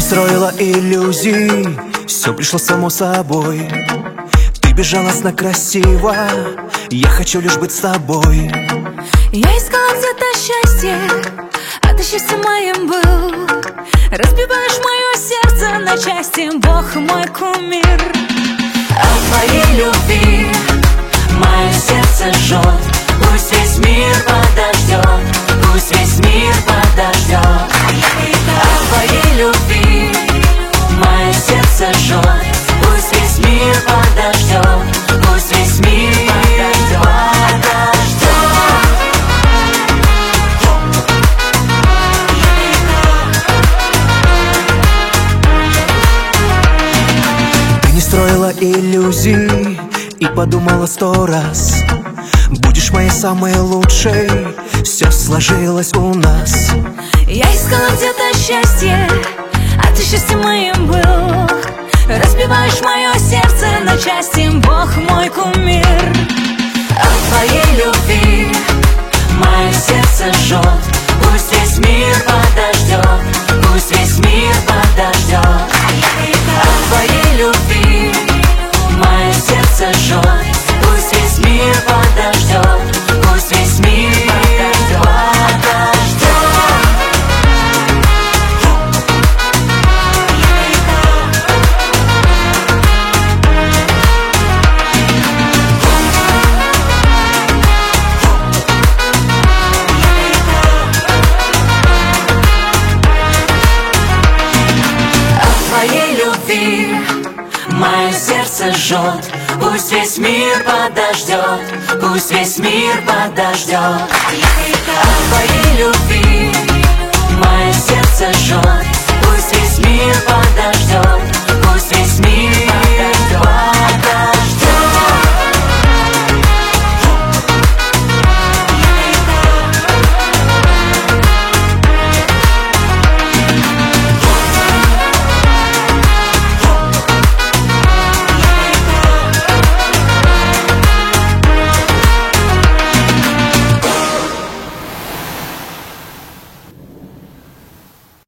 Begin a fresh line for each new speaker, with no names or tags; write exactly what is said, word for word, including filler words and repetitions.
строила иллюзий, все пришло само собой. Ты безжалостно красиво, я хочу лишь быть с тобой.
Я искала где-то счастье, а ты счастьем моим был. Разбиваешь мое сердце на части, Бог мой кумир.
От твоей любви мое сердце жжет. Пусть весь мир подождет, пусть весь мир подождет. От твоей любви мое сердце жжет. Пусть весь мир подождет, пусть весь мир подождет, подождет.
Ты не строила иллюзий и подумала сто раз: будешь моей самой лучшей, все сложилось у нас.
Я искала где-то счастье, а ты счастьем моим был. Разбиваешь мое сердце на части, Бог мой кумир.
От твоей любви мое сердце жжет. Пусть весь мир подождет, пусть весь мир подождет. От твоей любви мое сердце жжет. Пусть весь мир подождет, пусть весь мир подождет, подождет. Мое сердце жжет, пусть весь мир подождет, пусть весь мир подождет. От твоей любви мое сердце жжет, пусть весь мир подождет,